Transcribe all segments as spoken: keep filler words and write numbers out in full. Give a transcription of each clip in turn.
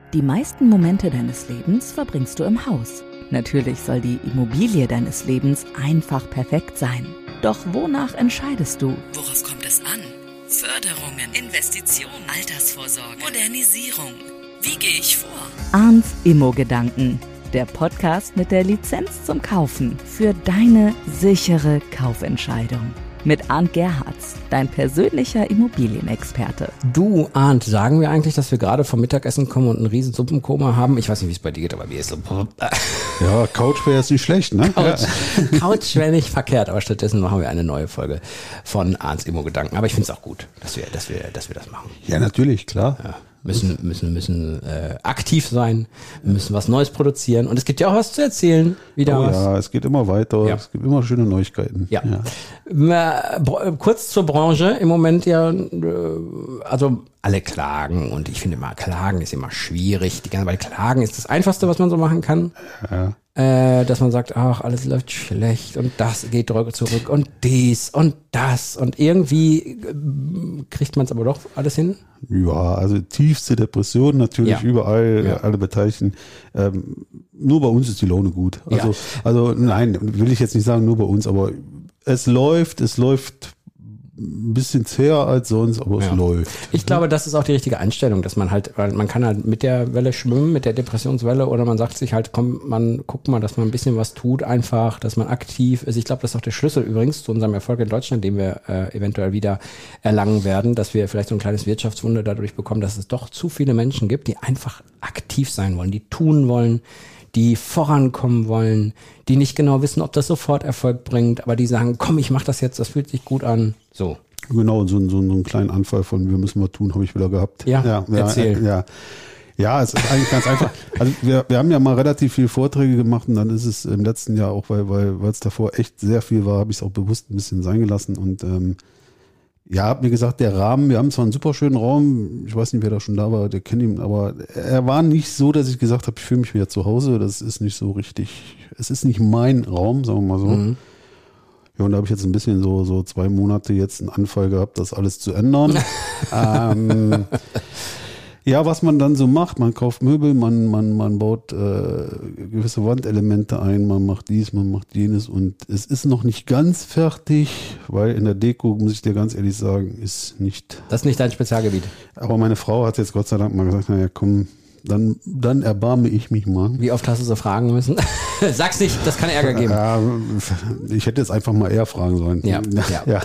Die meisten Momente deines Lebens verbringst du im Haus. Natürlich soll die Immobilie deines Lebens einfach perfekt sein. Doch wonach entscheidest du? Worauf kommt es an? Förderungen, Investitionen, Altersvorsorge, Modernisierung. Wie gehe ich vor? Arndts Immo-Gedanken. Der Podcast mit der Lizenz zum Kaufen für deine sichere Kaufentscheidung. Mit Arndt Gerhards, dein persönlicher Immobilienexperte. Du, Arndt, sagen wir eigentlich, dass wir gerade vom Mittagessen kommen und einen riesen Suppenkoma haben? Ich weiß nicht, wie es bei dir geht, aber mir ist so... Ja, Couch wäre jetzt nicht schlecht, ne? Couch, Couch wäre nicht verkehrt, aber stattdessen machen wir eine neue Folge von Arndts Immo-Gedanken. Aber ich finde es auch gut, dass wir, dass wir, dass wir das machen. Ja, natürlich, klar. Ja. müssen müssen müssen äh, aktiv sein, wir müssen was Neues produzieren und es gibt ja auch was zu erzählen. Wieder oh was. Ja, es geht immer weiter, Ja. Es gibt immer schöne Neuigkeiten. Ja. ja. Kurz zur Branche, im Moment ja, also alle klagen und ich finde immer, Klagen ist immer schwierig, die ganze, weil Klagen ist das Einfachste, was man so machen kann. Ja. Äh, dass man sagt, ach, alles läuft schlecht und das geht zurück und dies und das und irgendwie kriegt man es aber doch alles hin. Ja, also tiefste Depression natürlich Ja. überall, Ja. alle Beteiligten. Ähm, nur bei uns ist die Laune gut. Also, Ja. also nein, will ich jetzt nicht sagen, nur bei uns, aber es läuft, es läuft ein bisschen zäher als sonst, aber Ja. es läuft. Ich glaube, das ist auch die richtige Einstellung, dass man halt, weil man kann halt mit der Welle schwimmen, mit der Depressionswelle, oder man sagt sich halt, komm, man guckt mal, dass man ein bisschen was tut einfach, dass man aktiv ist. Ich glaube, das ist auch der Schlüssel übrigens zu unserem Erfolg in Deutschland, den wir äh, eventuell wieder erlangen werden, dass wir vielleicht so ein kleines Wirtschaftswunder dadurch bekommen, dass es doch zu viele Menschen gibt, die einfach aktiv sein wollen, die tun wollen, die vorankommen wollen, die nicht genau wissen, ob das sofort Erfolg bringt, aber die sagen, komm, ich mach das jetzt, das fühlt sich gut an. So. Genau, so, so, so einen kleinen Anfall von wir müssen mal tun, habe ich wieder gehabt. Ja, ja, erzähl. Ja, ja, es ist eigentlich ganz einfach. Also wir, wir haben ja mal relativ viele Vorträge gemacht und dann ist es im letzten Jahr auch, weil weil weil es davor echt sehr viel war, habe ich es auch bewusst ein bisschen sein gelassen und ähm, ja, hab mir gesagt, der Rahmen, wir haben zwar einen super schönen Raum, ich weiß nicht, wer da schon da war, der kennt ihn, aber er war nicht so, dass ich gesagt habe, ich fühle mich wieder zu Hause, das ist nicht so richtig, es ist nicht mein Raum, sagen wir mal so. Mhm. Ja, und da habe ich jetzt ein bisschen so so zwei Monate jetzt einen Anfall gehabt, das alles zu ändern. ähm, ja, was man dann so macht, man kauft Möbel, man man man baut äh, gewisse Wandelemente ein, man macht dies, man macht jenes und es ist noch nicht ganz fertig, weil in der Deko, muss ich dir ganz ehrlich sagen, ist nicht. Das ist nicht dein Spezialgebiet. Aber meine Frau hat jetzt Gott sei Dank mal gesagt, naja, komm, dann dann erbarme ich mich mal. Wie oft hast du so fragen müssen? Sag's nicht, das kann Ärger geben. Ja, ich hätte jetzt einfach mal eher fragen sollen. Ja, ja. ja.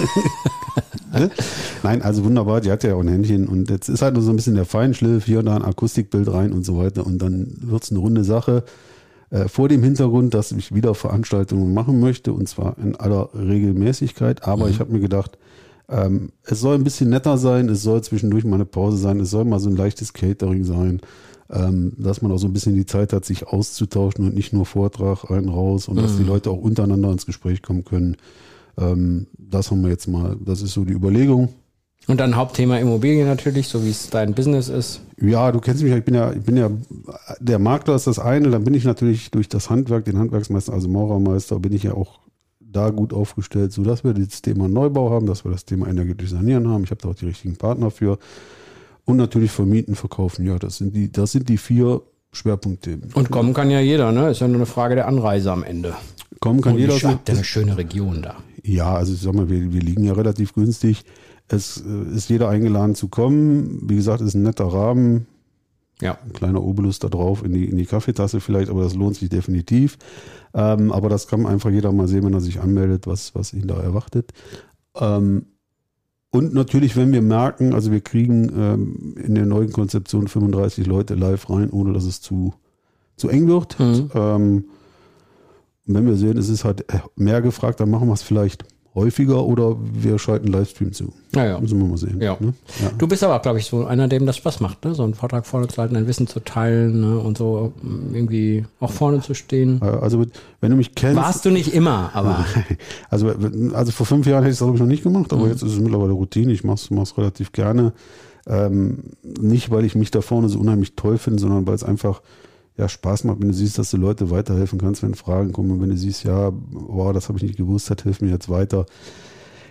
Nein, also wunderbar, die hat ja auch ein Händchen und jetzt ist halt nur so ein bisschen der Feinschliff, hier und da ein Akustikbild rein und so weiter und dann wird's eine runde Sache äh, vor dem Hintergrund, dass ich wieder Veranstaltungen machen möchte und zwar in aller Regelmäßigkeit, aber mhm. ich habe mir gedacht, ähm, es soll ein bisschen netter sein, es soll zwischendurch mal eine Pause sein, es soll mal so ein leichtes Catering sein, ähm, dass man auch so ein bisschen die Zeit hat, sich auszutauschen und nicht nur Vortrag rein raus und mhm. dass die Leute auch untereinander ins Gespräch kommen können. Ähm, das haben wir jetzt mal, das ist so die Überlegung. Und dann Hauptthema Immobilien natürlich, so wie es dein Business ist. Ja, du kennst mich ja, ich bin ja, ich bin ja, der Makler ist das eine, dann bin ich natürlich durch das Handwerk, den Handwerksmeister, also Maurermeister, bin ich ja auch da gut aufgestellt, so dass wir das Thema Neubau haben, dass wir das Thema energetisch sanieren haben. Ich habe da auch die richtigen Partner für. Und natürlich vermieten, verkaufen. Ja, das sind die, das sind die vier Schwerpunktthemen. Und kommen kann ja jeder, ne? Ist ja nur eine Frage der Anreise am Ende. Kommen kann Und jeder. ihr habt ja eine schöne Region da. Ja, also ich sag mal, wir, wir liegen ja relativ günstig. Es äh, ist jeder eingeladen zu kommen. Wie gesagt, es ist ein netter Rahmen. Ja. Ein kleiner Obolus da drauf in die, in die Kaffeetasse vielleicht, aber das lohnt sich definitiv. Ähm, aber das kann einfach jeder mal sehen, wenn er sich anmeldet, was, was ihn da erwartet. Ähm, und natürlich, wenn wir merken, also wir kriegen ähm, in der neuen Konzeption fünfunddreißig Leute live rein, ohne dass es zu, zu eng wird. Mhm. Ähm, und wenn wir sehen, es ist halt mehr gefragt, dann machen wir es vielleicht häufiger oder wir schalten Livestream zu. Ja, ja. Müssen wir mal sehen. Ja. Ne? Ja. Du bist aber, glaube ich, so einer, dem das Spaß macht, ne? So einen Vortrag vorne zu halten, dein Wissen zu teilen, ne? Und so irgendwie auch vorne zu stehen. Also wenn du mich kennst... Warst du nicht immer, aber... Also, also vor fünf Jahren hätte ich es, glaube ich, noch nicht gemacht, aber mhm. jetzt ist es mittlerweile Routine. Ich mache es relativ gerne. Ähm, nicht, weil ich mich da vorne so unheimlich toll finde, sondern weil es einfach ja Spaß macht, wenn du siehst, dass du Leute weiterhelfen kannst, wenn Fragen kommen und wenn du siehst, ja, wow, das habe ich nicht gewusst, das hilft mir jetzt weiter.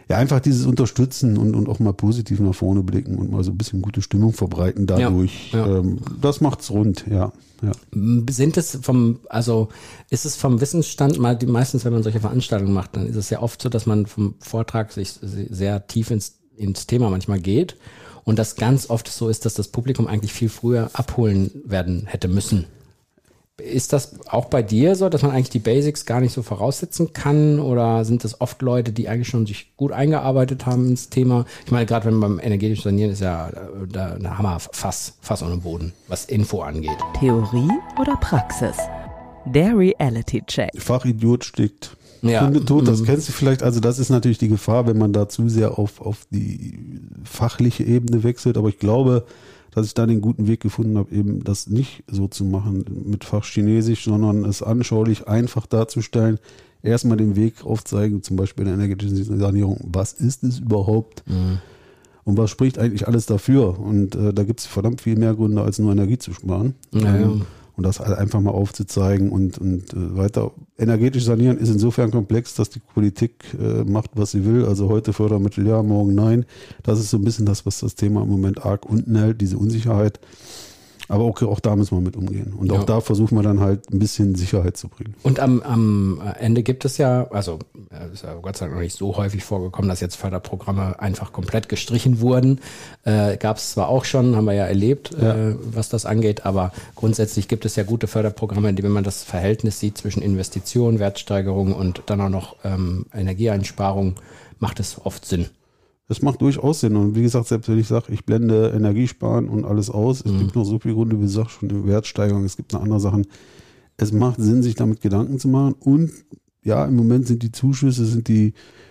ja, einfach dieses Unterstützen und, und auch mal positiv nach vorne blicken und mal so ein bisschen gute Stimmung verbreiten dadurch. Ja, ja. Ähm, das macht's rund, ja. Ja. Sind es vom, also ist es vom Wissensstand mal, die, meistens wenn man solche Veranstaltungen macht, dann ist es ja oft so, dass man vom Vortrag sich sehr tief ins, ins Thema manchmal geht und das ganz oft so ist, dass das Publikum eigentlich viel früher abholen werden hätte müssen. Ist das auch bei dir so, dass man eigentlich die Basics gar nicht so voraussetzen kann oder sind das oft Leute, die eigentlich schon sich gut eingearbeitet haben ins Thema? Ich meine, gerade wenn man beim energetischen Sanieren ist ja da eine Hammer, Fass, Fass ohne Boden, was Info angeht. Theorie oder Praxis? Der Reality-Check. Fachidiot steckt ja. Kunde tot, das kennst du vielleicht. Also das ist natürlich die Gefahr, wenn man da zu sehr auf, auf die fachliche Ebene wechselt. Aber ich glaube, dass ich da den guten Weg gefunden habe, eben das nicht so zu machen mit Fachchinesisch, sondern es anschaulich einfach darzustellen, erstmal den Weg aufzeigen, zum Beispiel in der energetischen Sanierung, was ist es überhaupt mhm. und was spricht eigentlich alles dafür und äh, da gibt es verdammt viel mehr Gründe, als nur Energie zu sparen. Ja, ja. Und das einfach mal aufzuzeigen und, und äh, weiter. Energetisch sanieren ist insofern komplex, dass die Politik äh, macht, was sie will. Also heute Fördermittel ja, morgen nein. Das ist so ein bisschen das, was das Thema im Moment arg unten hält, diese Unsicherheit. Aber auch, auch da müssen wir mit umgehen. Und auch ja. da versuchen wir dann halt ein bisschen Sicherheit zu bringen. Und am, am Ende gibt es ja, also ist ja Gott sei Dank noch nicht so häufig vorgekommen, dass jetzt Förderprogramme einfach komplett gestrichen wurden. Äh, gab es zwar auch schon, haben wir ja erlebt, ja. Äh, was das angeht, aber grundsätzlich gibt es ja gute Förderprogramme, in denen man das Verhältnis sieht zwischen Investition, Wertsteigerung und dann auch noch ähm, Energieeinsparung, macht es oft Sinn. Das macht durchaus Sinn. Und wie gesagt, selbst wenn ich sage, ich blende Energiesparen und alles aus, es mhm. gibt noch so viele Gründe, wie gesagt, schon eine Wertsteigerung, es gibt noch andere Sachen. Es macht Sinn, sich damit Gedanken zu machen. Und ja, im Moment sind die Zuschüsse, sind die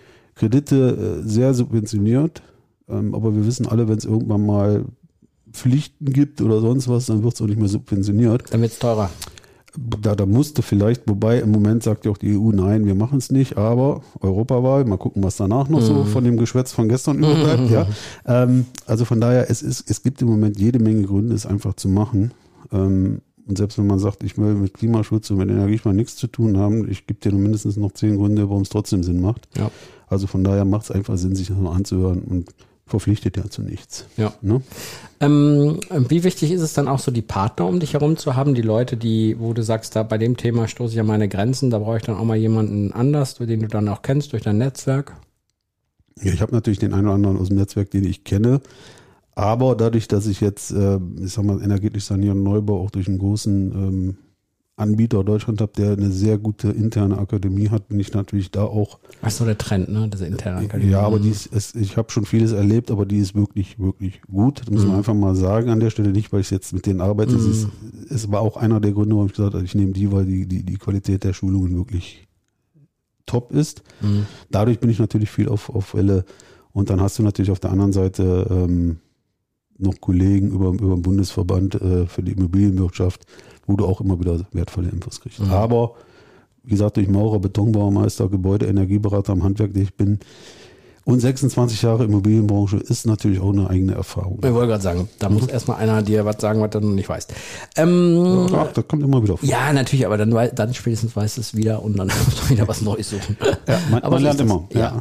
Kredite äh, sehr subventioniert. Ähm, aber wir wissen alle, wenn es irgendwann mal Pflichten gibt oder sonst was, dann wird es auch nicht mehr subventioniert. Dann wird es teurer. Da, da musste vielleicht, wobei im Moment sagt ja auch die E U, nein, wir machen es nicht, aber Europawahl, mal gucken, was danach noch mhm. so von dem Geschwätz von gestern überbleibt. Mhm. Ja. Ähm, also von daher, es, ist, es gibt im Moment jede Menge Gründe, es einfach zu machen. Ähm, und selbst wenn man sagt, ich will mit Klimaschutz und mit Energiesparen nichts zu tun haben, ich gebe dir nur mindestens noch zehn Gründe, warum es trotzdem Sinn macht. Ja. Also von daher macht es einfach Sinn, sich das mal anzuhören und verpflichtet ja zu nichts. Ja. Ne? Ähm, wie wichtig ist es dann auch so, die Partner um dich herum zu haben, die Leute, die, wo du sagst, da bei dem Thema stoße ich an meine Grenzen, da brauche ich dann auch mal jemanden anders, den du dann auch kennst durch dein Netzwerk? Ja, ich habe natürlich den einen oder anderen aus dem Netzwerk, den ich kenne, aber dadurch, dass ich jetzt, äh, ich sag mal, energetisch sanieren Neubau auch durch einen großen ähm, Anbieter Deutschland habe, der eine sehr gute interne Akademie hat, bin ich natürlich da auch. Ach so, der Trend, ne, diese interne Akademie. Ja, aber die ist, es, ich habe schon vieles erlebt, aber die ist wirklich, wirklich gut. Das muss man mhm. einfach mal sagen an der Stelle, nicht, weil ich jetzt mit denen arbeite. Mhm. Es, ist, es war auch einer der Gründe, warum ich gesagt habe, ich nehme die, weil die, die, die Qualität der Schulungen wirklich top ist. Mhm. Dadurch bin ich natürlich viel auf, auf Welle. Und dann hast du natürlich auf der anderen Seite ähm, noch Kollegen über, über den Bundesverband äh, für die Immobilienwirtschaft, wo du auch immer wieder wertvolle Infos kriegst. Mhm. Aber, wie gesagt, durch Maurer, Betonbaumeister, Gebäude, Energieberater am Handwerk, der ich bin, und sechsundzwanzig Jahre Immobilienbranche ist natürlich auch eine eigene Erfahrung. Ich wollte gerade sagen, da muss erstmal einer dir was sagen, was du noch nicht weißt. Ähm, Ach, das kommt immer wieder vor. Ja, natürlich, aber dann, dann spätestens weißt du es wieder und dann musst du wieder was Neues suchen. Ja, man, aber man lernt immer. Ja. Ja.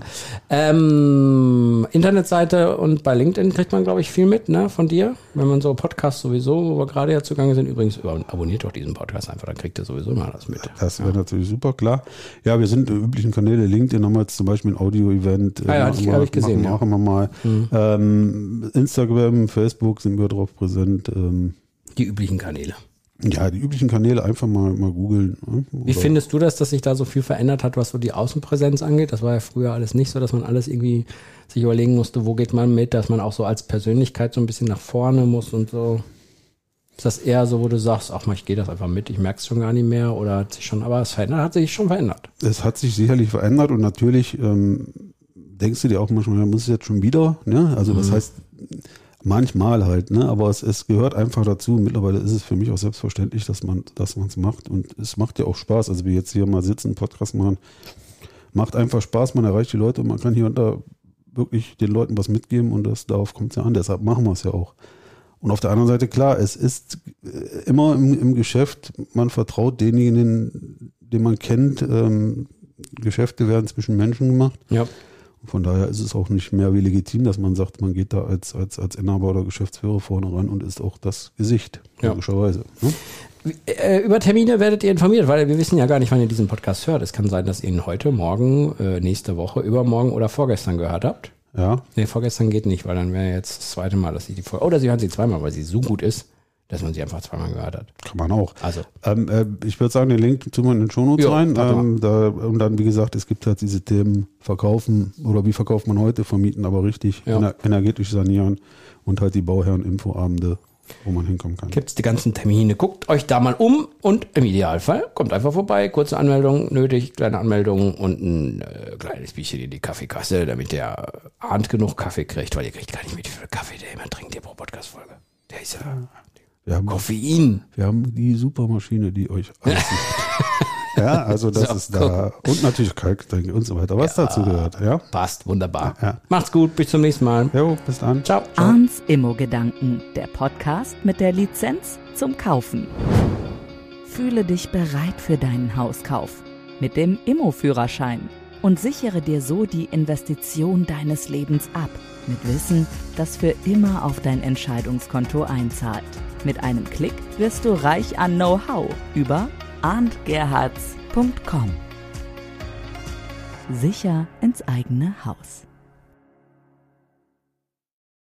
Ähm, Internetseite und bei LinkedIn kriegt man, glaube ich, viel mit, ne, von dir, wenn man so Podcasts sowieso, wo wir gerade ja zugange sind. Übrigens, abonniert doch diesen Podcast einfach, dann kriegt ihr sowieso mal das mit. Das wäre ja. natürlich super, klar. Ja, wir sind in üblichen Kanäle. LinkedIn haben wir jetzt zum Beispiel ein Audio-Event. Ah, ja, ich, habe ich gesehen. Machen, machen wir mal. Mhm. Ähm, Instagram, Facebook sind wir drauf präsent. Ähm, die üblichen Kanäle. Ja, die üblichen Kanäle einfach mal, mal googeln. Ne? Wie findest du das, dass sich da so viel verändert hat, was so die Außenpräsenz angeht? Das war ja früher alles nicht so, dass man alles irgendwie sich überlegen musste, wo geht man mit, dass man auch so als Persönlichkeit so ein bisschen nach vorne muss und so. Ist das eher so, wo du sagst, ach mal, ich gehe das einfach mit, ich merke es schon gar nicht mehr oder hat sich schon, aber es verändert, hat sich schon verändert. Es hat sich sicherlich verändert und natürlich ähm, denkst du dir auch manchmal, ja, muss es jetzt schon wieder, ne? Also mhm. das heißt, manchmal halt, ne? Aber es, es gehört einfach dazu. Mittlerweile ist es für mich auch selbstverständlich, dass man dass man es macht und es macht ja auch Spaß. Also wie jetzt hier mal sitzen, einen Podcast machen, macht einfach Spaß, man erreicht die Leute und man kann hier und da wirklich den Leuten was mitgeben und das, darauf kommt es ja an. Deshalb machen wir es ja auch. Und auf der anderen Seite, klar, es ist immer im, im Geschäft, man vertraut denjenigen, den man kennt, ähm, Geschäfte werden zwischen Menschen gemacht. Ja. Von daher ist es auch nicht mehr wie legitim, dass man sagt, man geht da als, als, als Inhaber oder Geschäftsführer vorne ran und ist auch das Gesicht, Ja. logischerweise. Ne? Äh, über Termine werdet ihr informiert, weil wir wissen ja gar nicht, wann ihr diesen Podcast hört. Es kann sein, dass ihr ihn heute, morgen, äh, nächste Woche, übermorgen oder vorgestern gehört habt. Ja. Nee, vorgestern geht nicht, weil dann wäre jetzt das zweite Mal, dass ich die Folge... Oder sie hören sie zweimal, weil sie so gut ist, dass man sie einfach zweimal gehört hat. Kann man auch. Also. Ähm, äh, ich würde sagen, den Link tun wir in den Shownotes Ja, rein. warte Ähm, da, und dann, wie gesagt, es gibt halt diese Themen verkaufen oder wie verkauft man heute, vermieten, aber richtig, Ja. ener energetisch sanieren und halt die Bauherren-Infoabende, wo man hinkommen kann. Gibt's die ganzen Termine. Guckt euch da mal um und im Idealfall kommt einfach vorbei. Kurze Anmeldung nötig, kleine Anmeldung und ein äh, kleines Bierchen in die Kaffeekasse, damit der Arndt genug Kaffee kriegt, weil ihr kriegt gar nicht mit, wie viel Kaffee der immer trinkt, ihr pro Podcast-Folge. Der ist ja Wir haben, Koffein. wir haben die Supermaschine, die euch alles Ja, also das So, ist da. Und natürlich Kalkgetränke und so weiter, was Ja. dazu gehört. Ja. Passt, wunderbar. Ja. Macht's gut, bis zum nächsten Mal. Jo, bis dann. Ciao. Arndts Immo-Gedanken, der Podcast mit der Lizenz zum Kaufen. Fühle dich bereit für deinen Hauskauf mit dem Immo-Führerschein und sichere dir so die Investition deines Lebens ab. Mit Wissen, das für immer auf dein Entscheidungskonto einzahlt. Mit einem Klick wirst du reich an Know-how über arndt gerhards punkt com. Sicher ins eigene Haus.